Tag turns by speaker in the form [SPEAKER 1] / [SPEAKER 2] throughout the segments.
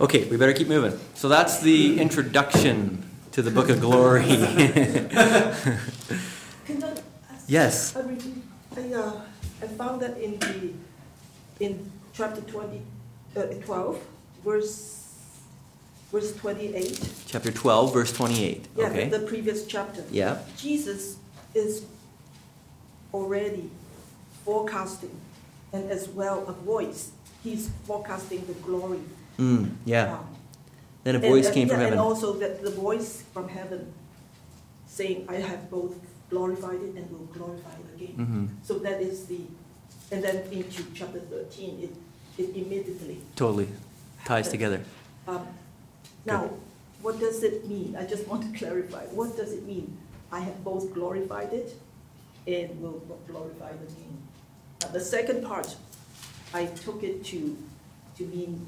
[SPEAKER 1] Okay, we better keep moving. So that's the introduction to the Book of Glory. Yes.
[SPEAKER 2] I found that in chapter 12, verse 28.
[SPEAKER 1] Chapter 12, verse 28.
[SPEAKER 2] Yeah,
[SPEAKER 1] okay.
[SPEAKER 2] The previous chapter.
[SPEAKER 1] Yeah.
[SPEAKER 2] Jesus is already forecasting, and as well a voice. He's forecasting the glory.
[SPEAKER 1] Yeah. Then a voice came from heaven.
[SPEAKER 2] And also the voice from heaven saying, I have both glorified it and will glorify it again.
[SPEAKER 1] Mm-hmm.
[SPEAKER 2] So that is and then into chapter 13, it immediately
[SPEAKER 1] totally ties together.
[SPEAKER 2] Now, what does it mean? I just want to clarify. What does it mean? I have both glorified it and will glorify it again. The second part, I took it to mean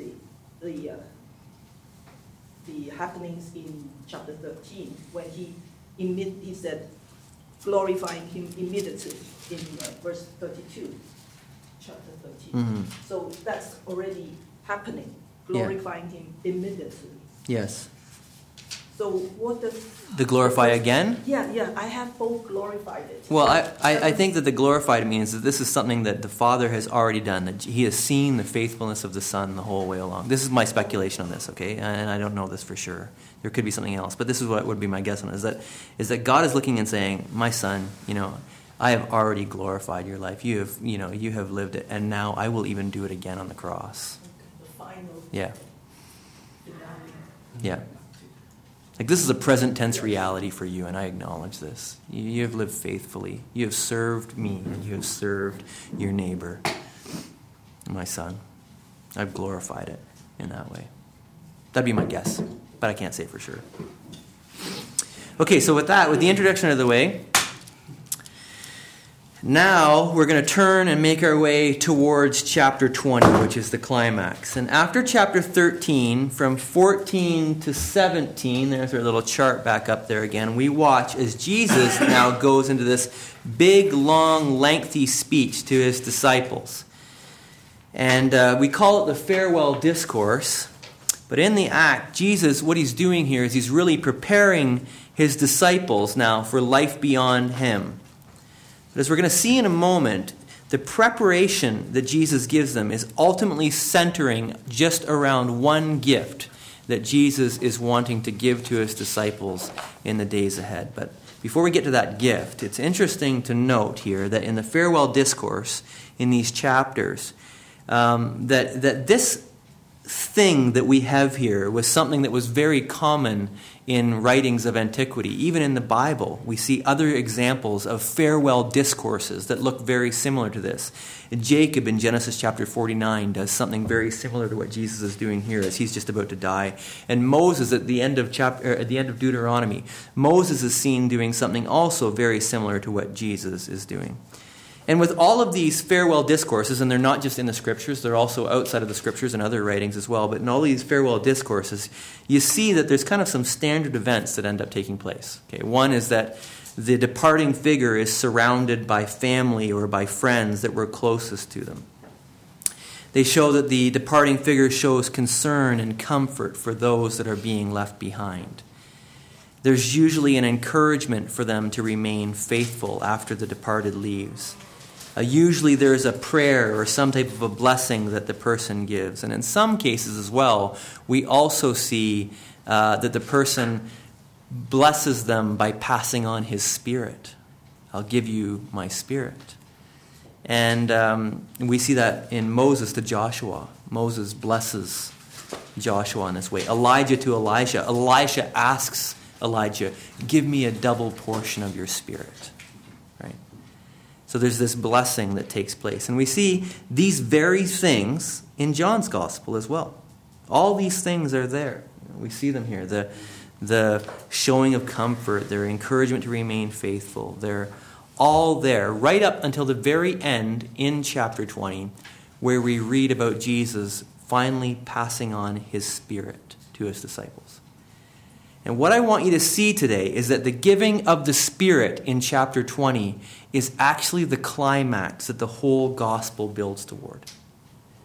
[SPEAKER 2] the happenings in chapter 13 when he said glorifying him immediately in verse 32, chapter 13.
[SPEAKER 1] Mm-hmm.
[SPEAKER 2] So that's already happening, glorifying him immediately.
[SPEAKER 1] Yes.
[SPEAKER 2] So what does...
[SPEAKER 1] The glorify again?
[SPEAKER 2] Yeah, I have both glorified it.
[SPEAKER 1] Well, I think that the glorified means that this is something that the Father has already done, that he has seen the faithfulness of the Son the whole way along. This is my speculation on this, okay? And I don't know this for sure. There could be something else, but this is what would be my guess on it, is that God is looking and saying, my Son, I have already glorified your life. You have lived it, and now I will even do it again on the cross.
[SPEAKER 2] The final...
[SPEAKER 1] Yeah. Yeah. Like, this is a present tense reality for you, and I acknowledge this. You have lived faithfully. You have served me, and you have served your neighbor, my Son. I've glorified it in that way. That'd be my guess, but I can't say for sure. Okay, so with the introduction out of the way, now we're going to turn and make our way towards chapter 20, which is the climax. And after chapter 13, from 14 to 17, there's our little chart back up there again, we watch as Jesus now goes into this big, long, lengthy speech to his disciples. And we call it the farewell discourse. But in the act, Jesus, what he's doing here is he's really preparing his disciples now for life beyond him. But as we're going to see in a moment, the preparation that Jesus gives them is ultimately centering just around one gift that Jesus is wanting to give to his disciples in the days ahead. But before we get to that gift, it's interesting to note here that in the farewell discourse in these chapters, that this thing that we have here was something that was very common in writings of antiquity. Even in the Bible, we see other examples of farewell discourses that look very similar to this. Jacob in Genesis chapter 49 does something very similar to what Jesus is doing here as he's just about to die. And Moses at the end of Deuteronomy, Moses is seen doing something also very similar to what Jesus is doing. And with all of these farewell discourses, and they're not just in the Scriptures, they're also outside of the Scriptures and other writings as well, but in all these farewell discourses, you see that there's kind of some standard events that end up taking place. Okay, one is that the departing figure is surrounded by family or by friends that were closest to them. They show that the departing figure shows concern and comfort for those that are being left behind. There's usually an encouragement for them to remain faithful after the departed leaves. Usually there's a prayer or some type of a blessing that the person gives. And in some cases as well, we also see that the person blesses them by passing on his spirit. I'll give you my spirit. And we see that in Moses to Joshua. Moses blesses Joshua in this way. Elijah to Elisha. Elisha asks Elijah, give me a double portion of your spirit. Right? So there's this blessing that takes place. And we see these very things in John's gospel as well. All these things are there. We see them here. The showing of comfort, their encouragement to remain faithful. They're all there right up until the very end in chapter 20, where we read about Jesus finally passing on his spirit to his disciples. And what I want you to see today is that the giving of the Spirit in chapter 20 is actually the climax that the whole gospel builds toward.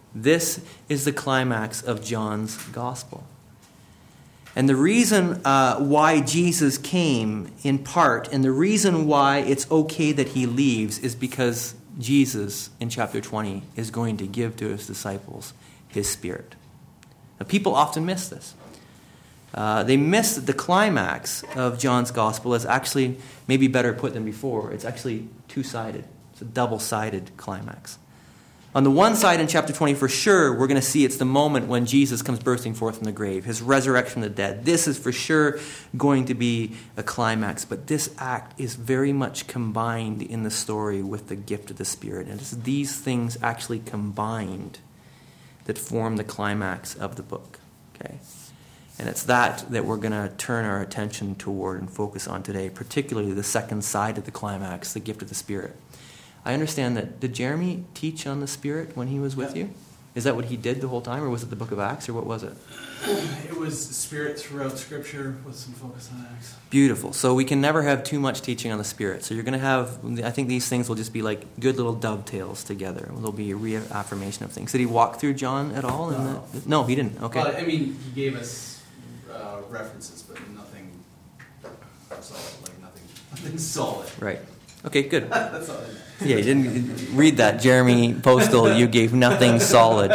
[SPEAKER 1] This is the climax of John's gospel. And the reason why Jesus came, in part, and the reason why it's okay that he leaves, is because Jesus, in chapter 20, is going to give to his disciples his Spirit. Now, people often miss this. They miss that the climax of John's gospel is actually, maybe better put than before, it's actually two-sided. It's a double-sided climax. On the one side, in chapter 20, for sure, we're going to see it's the moment when Jesus comes bursting forth from the grave, his resurrection from the dead. This is for sure going to be a climax. But this act is very much combined in the story with the gift of the Spirit. And it's these things actually combined that form the climax of the book. Okay? And it's that we're going to turn our attention toward and focus on today, particularly the second side of the climax, the gift of the Spirit. I understand that, did Jeremy teach on the Spirit when he was with you? Is that what he did the whole time, or was it the book of Acts, or what was it?
[SPEAKER 3] It was Spirit throughout Scripture with some focus on Acts.
[SPEAKER 1] Beautiful. So we can never have too much teaching on the Spirit. So you're going to have, I think these things will just be like good little dovetails together. There'll be a reaffirmation of things. Did he walk through John at all? No, he didn't. Okay.
[SPEAKER 3] Well, I mean, he gave us references, but nothing solid, nothing solid.
[SPEAKER 1] Right. Okay, good.
[SPEAKER 3] That's all I know.
[SPEAKER 1] Yeah, you didn't read that. Jeremy Postal, you gave nothing solid.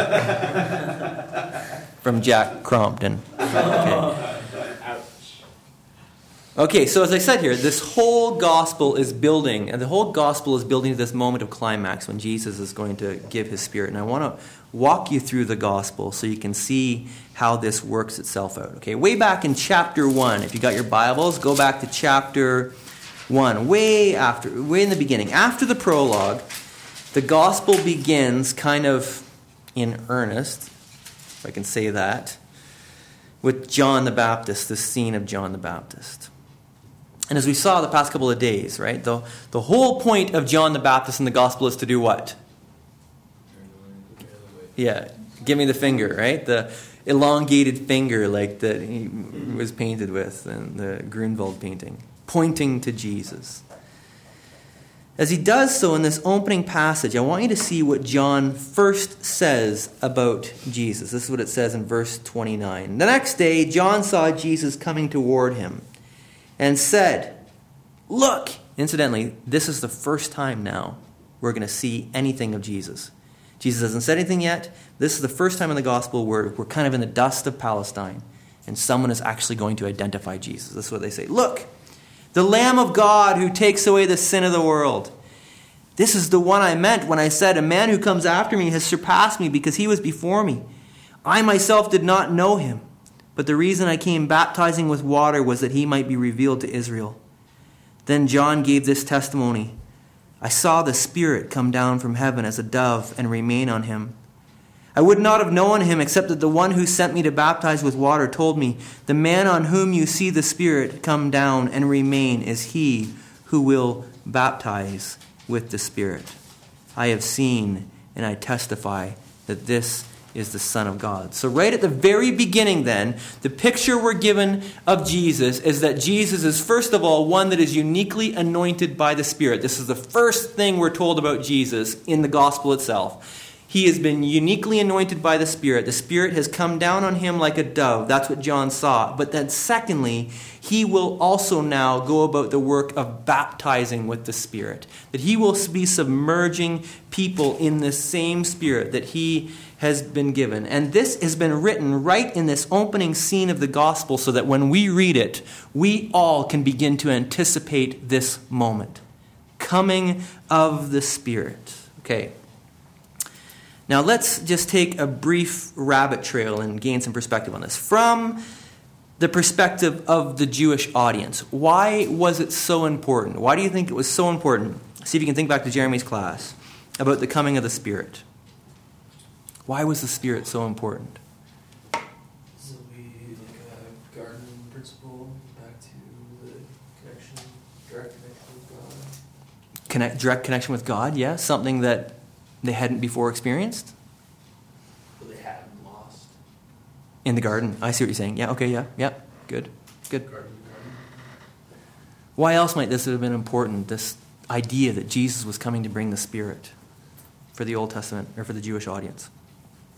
[SPEAKER 1] From Jack Crompton. Okay, so as I said here, this whole gospel is building, and the whole gospel is building to this moment of climax when Jesus is going to give his Spirit. And I want to walk you through the gospel so you can see how this works itself out. Okay, way back in chapter 1, if you got your Bibles, go back to chapter 1, way in the beginning. After the prologue, the gospel begins kind of in earnest, if I can say that, with John the Baptist, the scene of John the Baptist. And as we saw the past couple of days, right, the whole point of John the Baptist in the gospel is to do what? Yeah, give me the finger, right? The elongated finger like that he was painted with in the Grunewald painting, pointing to Jesus. As he does so in this opening passage, I want you to see what John first says about Jesus. This is what it says in verse 29. The next day, John saw Jesus coming toward him and said, "Look!" Incidentally, this is the first time now we're going to see anything of Jesus. Jesus hasn't said anything yet. This is the first time in the gospel where we're kind of in the dust of Palestine, and someone is actually going to identify Jesus. This is what they say. "Look! The Lamb of God who takes away the sin of the world. This is the one I meant when I said, a man who comes after me has surpassed me because he was before me. I myself did not know him, but the reason I came baptizing with water was that he might be revealed to Israel." Then John gave this testimony. "I saw the Spirit come down from heaven as a dove and remain on him. I would not have known him except that the one who sent me to baptize with water told me, the man on whom you see the Spirit come down and remain is he who will baptize with the Spirit. I have seen and I testify that this is the Son of God." So right at the very beginning then, the picture we're given of Jesus is that Jesus is first of all one that is uniquely anointed by the Spirit. This is the first thing we're told about Jesus in the gospel itself. He has been uniquely anointed by the Spirit. The Spirit has come down on him like a dove. That's what John saw. But then secondly, he will also now go about the work of baptizing with the Spirit. That he will be submerging people in the same Spirit that he has been given. And this has been written right in this opening scene of the gospel so that when we read it, we all can begin to anticipate this moment. Coming of the Spirit. Okay. Now let's just take a brief rabbit trail and gain some perspective on this. From the perspective of the Jewish audience, why was it so important? Why do you think it was so important? See if you can think back to Jeremy's class about the coming of the Spirit. Why was the Spirit so important?
[SPEAKER 4] This will be like a garden principle back to the connection, direct connection with God.
[SPEAKER 1] Direct connection with God, yeah. Something that they hadn't before experienced?
[SPEAKER 4] But they hadn't lost.
[SPEAKER 1] In the garden. I see what you're saying. Yeah, okay, yeah. Good.
[SPEAKER 4] Garden.
[SPEAKER 1] Why else might this have been important, this idea that Jesus was coming to bring the Spirit for the Old Testament, or for the Jewish audience?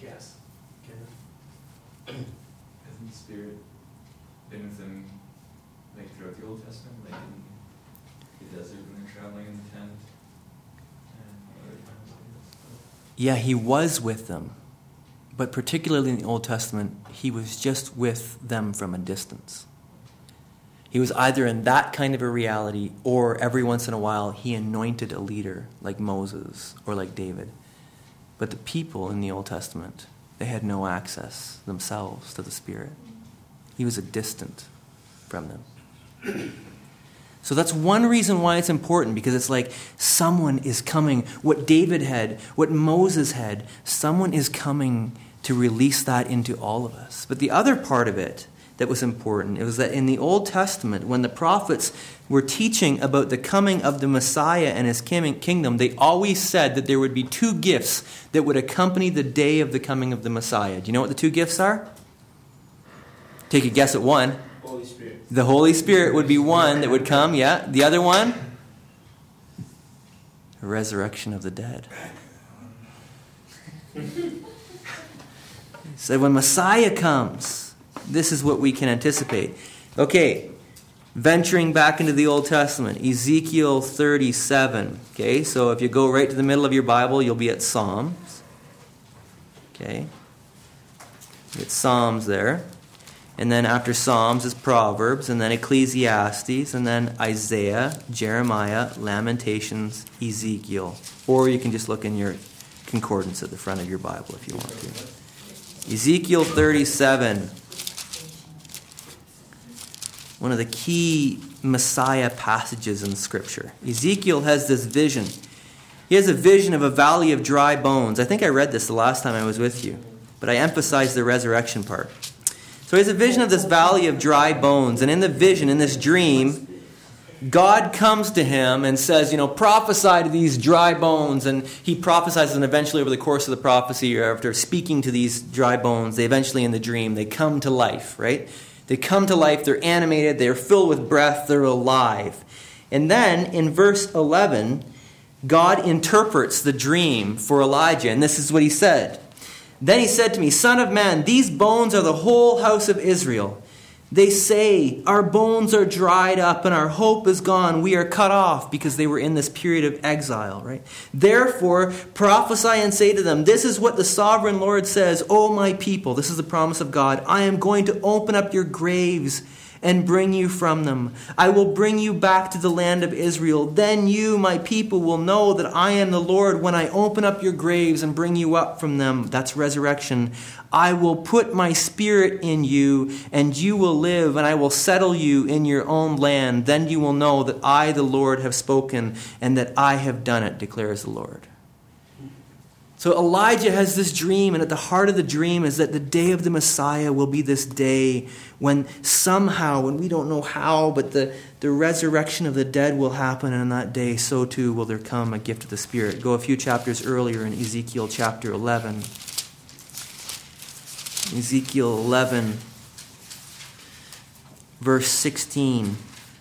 [SPEAKER 4] Yes.
[SPEAKER 5] Hasn't the Spirit been with them like throughout the Old Testament, like in the desert when they're traveling in the tent, and other times like this?
[SPEAKER 1] Yeah, he was with them. But particularly in the Old Testament, he was just with them from a distance. He was either in that kind of a reality, or every once in a while he anointed a leader like Moses or like David. But the people in the Old Testament, they had no access themselves to the Spirit. He was distant from them. So that's one reason why it's important, because it's like someone is coming. What David had, what Moses had, someone is coming to release that into all of us. But the other part of it that was important, it was that in the Old Testament, when the prophets were teaching about the coming of the Messiah and his kingdom, they always said that there would be two gifts that would accompany the day of the coming of the Messiah. Do you know what the two gifts are? Take a guess at one.
[SPEAKER 5] Holy Spirit.
[SPEAKER 1] The Holy Spirit would be one that would come, yeah. The other one? The resurrection of the dead. So when Messiah comes, this is what we can anticipate. Okay, venturing back into the Old Testament, Ezekiel 37. Okay, so if you go right to the middle of your Bible, you'll be at Psalms. Okay, it's Psalms there. And then after Psalms is Proverbs, and then Ecclesiastes, and then Isaiah, Jeremiah, Lamentations, Ezekiel. Or you can just look in your concordance at the front of your Bible if you want to. Ezekiel 37. One of the key Messiah passages in Scripture. Ezekiel has this vision. He has a vision of a valley of dry bones. I think I read this the last time I was with you, but I emphasized the resurrection part. So he has a vision of this valley of dry bones, and in the vision, in this dream, God comes to him and says, prophesy to these dry bones. And he prophesies, and eventually over the course of the prophecy, or after speaking to these dry bones, they eventually in the dream, they come to life, right? They come to life, they're animated, they're filled with breath, they're alive. And then in verse 11, God interprets the dream for Elijah, and this is what he said. Then he said to me, Son of man, these bones are the whole house of Israel. They say, our bones are dried up and our hope is gone. We are cut off, because they were in this period of exile, right? Therefore, prophesy and say to them, this is what the sovereign Lord says, O my people, this is the promise of God, I am going to open up your graves and bring you from them. I will bring you back to the land of Israel. Then you, my people, will know that I am the Lord when I open up your graves and bring you up from them. That's resurrection. I will put my spirit in you, and you will live, and I will settle you in your own land. Then you will know that I, the Lord, have spoken, and that I have done it, declares the Lord. So Elijah has this dream, and at the heart of the dream is that the day of the Messiah will be this day when somehow, and we don't know how, but the resurrection of the dead will happen, and on that day, so too will there come a gift of the Spirit. Go a few chapters earlier in Ezekiel chapter 11. Ezekiel 11, verse 16.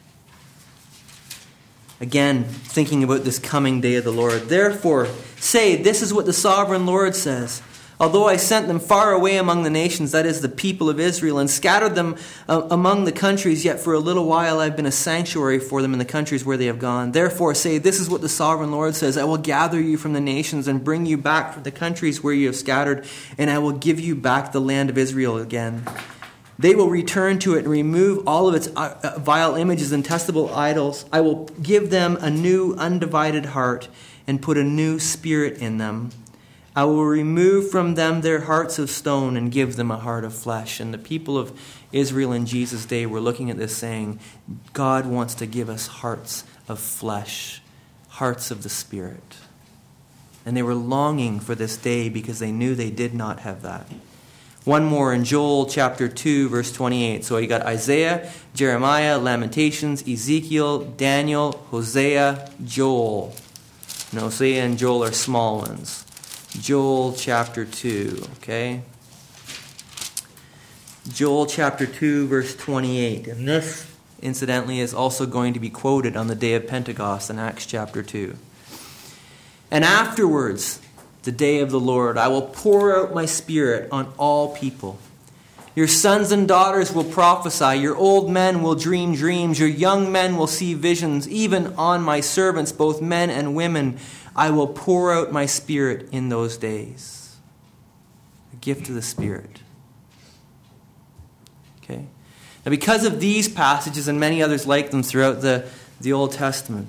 [SPEAKER 1] Again, thinking about this coming day of the Lord. Therefore, say, this is what the sovereign Lord says. Although I sent them far away among the nations, that is the people of Israel, and scattered them among the countries, yet for a little while I have been a sanctuary for them in the countries where they have gone. Therefore say, this is what the sovereign Lord says. I will gather you from the nations and bring you back from the countries where you have scattered, and I will give you back the land of Israel again. They will return to it and remove all of its vile images and detestable idols. I will give them a new undivided heart and put a new spirit in them. I will remove from them their hearts of stone and give them a heart of flesh. And the people of Israel in Jesus' day were looking at this saying, God wants to give us hearts of flesh, hearts of the Spirit. And they were longing for this day because they knew they did not have that. One more in Joel chapter 2, verse 28. So you got Isaiah, Jeremiah, Lamentations, Ezekiel, Daniel, Hosea, Joel. And Hosea and Joel are small ones. Joel chapter 2, okay? Joel chapter 2, verse 28. And this, incidentally, is also going to be quoted on the day of Pentecost in Acts chapter 2. And afterwards, the day of the Lord. I will pour out my Spirit on all people. Your sons and daughters will prophesy. Your old men will dream dreams. Your young men will see visions. Even on my servants, both men and women, I will pour out my Spirit in those days. A gift of the Spirit. Okay? Now, because of these passages and many others like them throughout the Old Testament,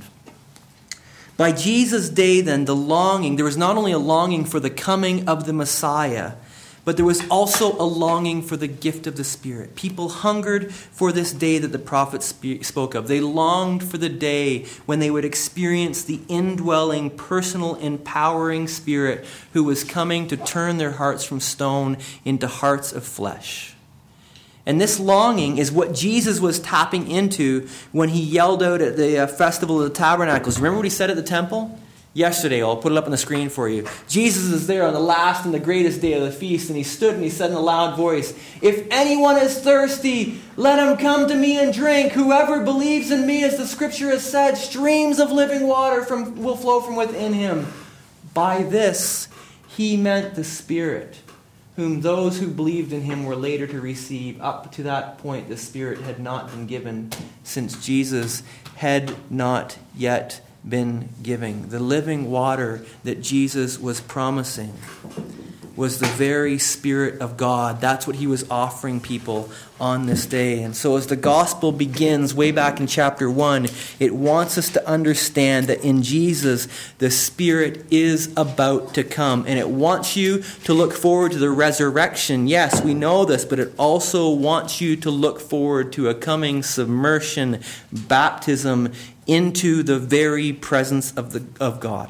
[SPEAKER 1] by Jesus' day then, there was not only a longing for the coming of the Messiah, but there was also a longing for the gift of the Spirit. People hungered for this day that the prophets spoke of. They longed for the day when they would experience the indwelling, personal, empowering Spirit who was coming to turn their hearts from stone into hearts of flesh. And this longing is what Jesus was tapping into when he yelled out at the Festival of the Tabernacles. Remember what he said at the temple? Yesterday, I'll put it up on the screen for you. Jesus is there on the last and the greatest day of the feast, and he stood and he said in a loud voice, "If anyone is thirsty, let him come to me and drink. Whoever believes in me, as the scripture has said, streams of living water will flow from within him." By this, he meant the Spirit, whom those who believed in him were later to receive. Up to that point, the Spirit had not been given, since Jesus had not yet been giving. The living water that Jesus was promising was the very Spirit of God. That's what he was offering people on this day. And so as the gospel begins way back in chapter 1, it wants us to understand that in Jesus, the Spirit is about to come. And it wants you to look forward to the resurrection. Yes, we know this, but it also wants you to look forward to a coming submersion, baptism into the very presence of God.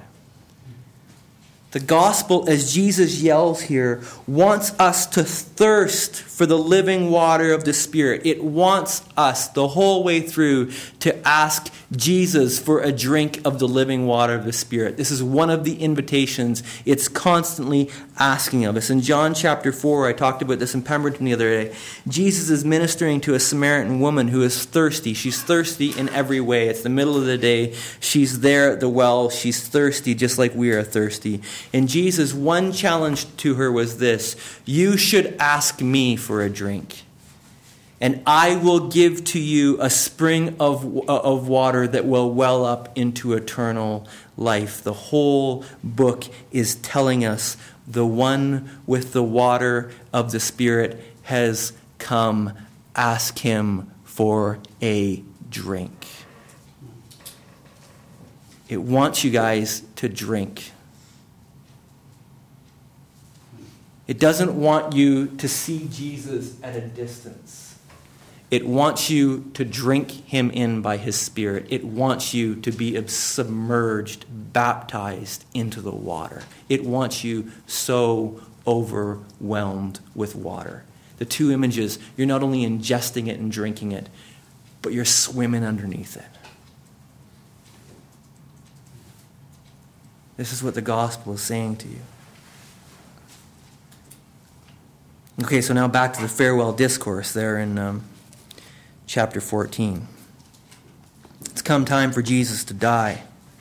[SPEAKER 1] The gospel, as Jesus yells here, wants us to thirst for the living water of the Spirit. It wants us the whole way through to ask Jesus for a drink of the living water of the Spirit. This is one of the invitations it's constantly asking of us. In John chapter 4, I talked about this in Pemberton the other day. Jesus is ministering to a Samaritan woman who is thirsty. She's thirsty in every way. It's the middle of the day. She's there at the well. She's thirsty just like we are thirsty. And Jesus' one challenge to her was this: you should ask me for a drink, and I will give to you a spring of water that will well up into eternal life. The whole book is telling us the one with the water of the Spirit has come. Ask him for a drink. It wants you guys to drink. It doesn't want you to see Jesus at a distance. It wants you to drink him in by his Spirit. It wants you to be submerged, baptized into the water. It wants you so overwhelmed with water. The two images, you're not only ingesting it and drinking it, but you're swimming underneath it. This is what the gospel is saying to you. Okay, so now back to the farewell discourse there in chapter 14. It's come time for Jesus to die.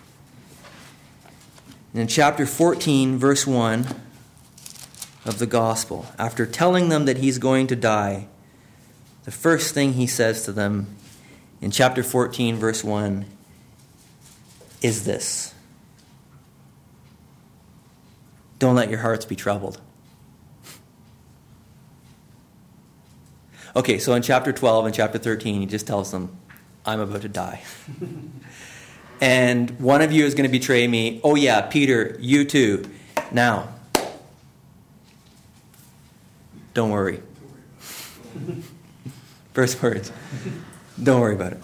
[SPEAKER 1] And in chapter 14, verse 1 of the gospel, after telling them that he's going to die, the first thing he says to them in chapter 14, verse 1 is this: don't let your hearts be troubled. Okay, so in chapter 12 and chapter 13, he just tells them, I'm about to die. And one of you is going to betray me. Oh yeah, Peter, you too. Now, don't worry. First words. Don't worry about it.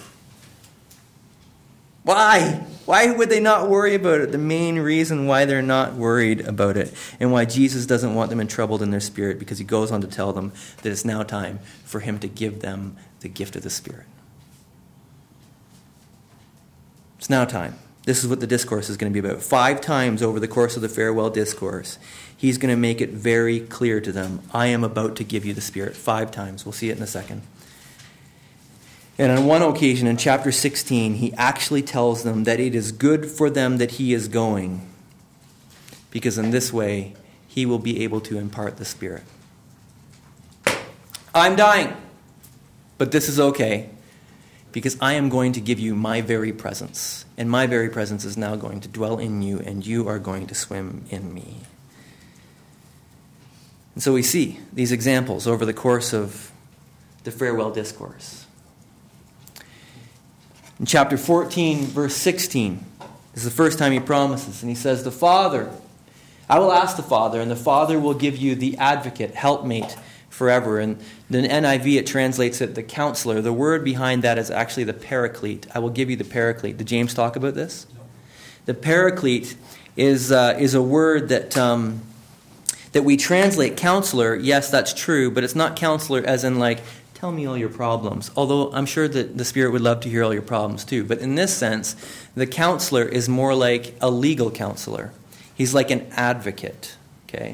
[SPEAKER 1] Why? Why would they not worry about it? The main reason why they're not worried about it, and why Jesus doesn't want them troubled in their spirit, because he goes on to tell them that it's now time for him to give them the gift of the Spirit. It's now time. This is what the discourse is going to be about. 5 times over the course of the farewell discourse, he's going to make it very clear to them, I am about to give you the Spirit. 5 times. We'll see it in a second. And on one occasion, in chapter 16, he actually tells them that it is good for them that he is going, because in this way he will be able to impart the Spirit. I'm dying, but this is okay, because I am going to give you my very presence, and my very presence is now going to dwell in you, and you are going to swim in me. And so we see these examples over the course of the farewell discourse. In chapter 14, verse 16, this is the first time he promises, and he says, I will ask the Father, and the Father will give you the advocate, helpmate, forever. And the NIV, it translates it the counselor. The word behind that is actually the paraclete. I will give you the paraclete. Did James talk about this? No. The paraclete is a word that we translate counselor. Yes, that's true, but it's not counselor as in like, tell me all your problems. Although I'm sure that the Spirit would love to hear all your problems too. But in this sense, the counselor is more like a legal counselor. He's like an advocate. Okay.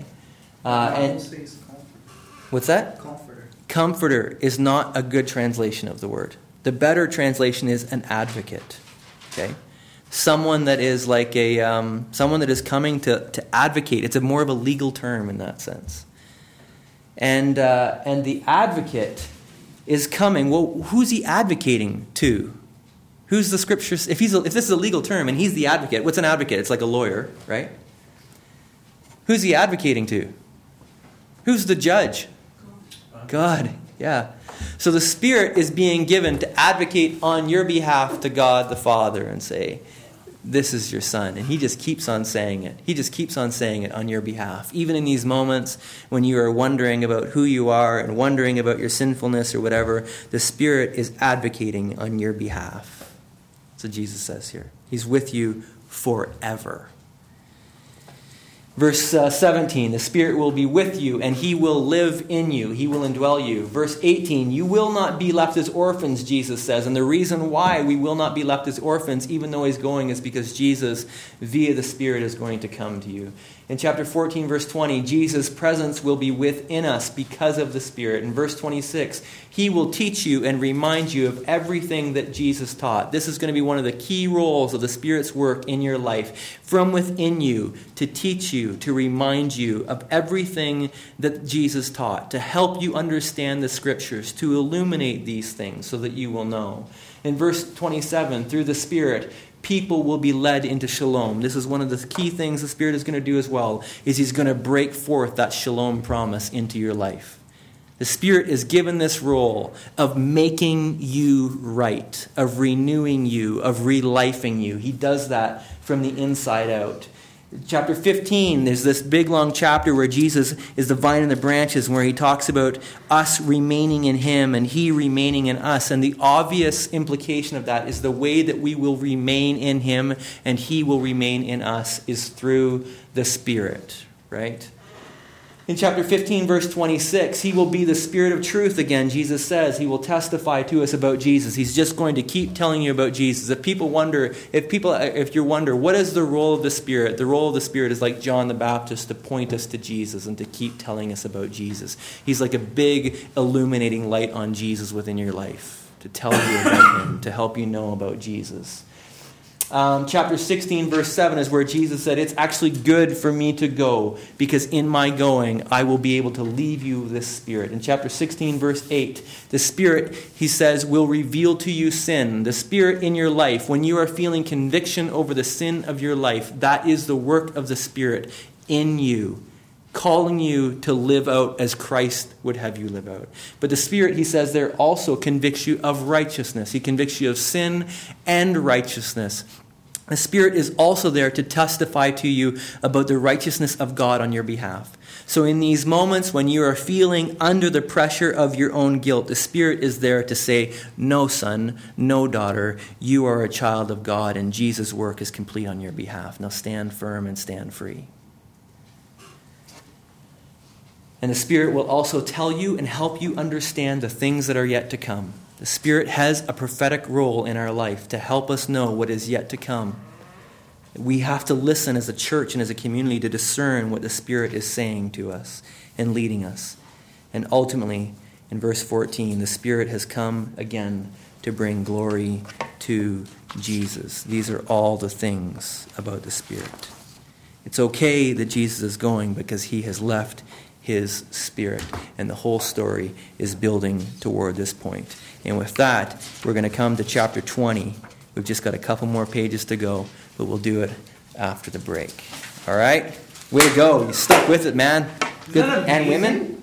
[SPEAKER 1] What's that?
[SPEAKER 6] Comforter.
[SPEAKER 1] Comforter is not a good translation of the word. The better translation is an advocate. Okay, someone that is like someone that is coming to advocate. It's more of a legal term in that sense. And the advocate is coming. Well, who's he advocating to? Who's the scriptures? If this is a legal term and he's the advocate, what's an advocate? It's like a lawyer, right? Who's he advocating to? Who's the judge? God, yeah. So the Spirit is being given to advocate on your behalf to God the Father and say, this is your Son. And he just keeps on saying it. He just keeps on saying it on your behalf. Even in these moments when you are wondering about who you are and wondering about your sinfulness or whatever, the Spirit is advocating on your behalf. That's what Jesus says here. He's with you forever. Verse 17, the Spirit will be with you and he will live in you. He will indwell you. Verse 18, you will not be left as orphans, Jesus says. And the reason why we will not be left as orphans, even though he's going, is because Jesus, via the Spirit, is going to come to you. In chapter 14, verse 20, Jesus' presence will be within us because of the Spirit. In verse 26, he will teach you and remind you of everything that Jesus taught. This is going to be one of the key roles of the Spirit's work in your life. From within you, to teach you, to remind you of everything that Jesus taught, to help you understand the Scriptures, to illuminate these things so that you will know. In verse 27, through the Spirit, people will be led into shalom. This is one of the key things the Spirit is going to do as well, is he's going to break forth that shalom promise into your life. The Spirit is given this role of making you right, of renewing you, of relifing you. He does that from the inside out. Chapter 15, there's this big long chapter where Jesus is the vine and the branches, where he talks about us remaining in him and he remaining in us. And the obvious implication of that is the way that we will remain in him and he will remain in us is through the Spirit, right? In chapter 15, verse 26, he will be the Spirit of truth again, Jesus says. He will testify to us about Jesus. He's just going to keep telling you about Jesus. If you wonder, what is the role of the Spirit? The role of the Spirit is like John the Baptist, to point us to Jesus and to keep telling us about Jesus. He's like a big illuminating light on Jesus within your life, to tell you about him, to help you know about Jesus. Chapter 16, verse 7 is where Jesus said, it's actually good for me to go, because in my going, I will be able to leave you this Spirit. In chapter 16, verse 8, the Spirit, he says, will reveal to you sin. The Spirit in your life, when you are feeling conviction over the sin of your life, that is the work of the Spirit in you, calling you to live out as Christ would have you live out. But the Spirit, he says there, also convicts you of righteousness. He convicts you of sin and righteousness. The Spirit is also there to testify to you about the righteousness of God on your behalf. So in these moments when you are feeling under the pressure of your own guilt, the Spirit is there to say, no, son, no, daughter, you are a child of God and Jesus' work is complete on your behalf. Now stand firm and stand free. And the Spirit will also tell you and help you understand the things that are yet to come. The Spirit has a prophetic role in our life to help us know what is yet to come. We have to listen as a church and as a community to discern what the Spirit is saying to us and leading us. And ultimately, in verse 14, the Spirit has come again to bring glory to Jesus. These are all the things about the Spirit. It's okay that Jesus is going because he has left his Spirit. And the whole story is building toward this point. And with that, we're going to come to chapter 20. We've just got a couple more pages to go, but we'll do it after the break. All right? Way to go. You stuck with it, man. Good. And women?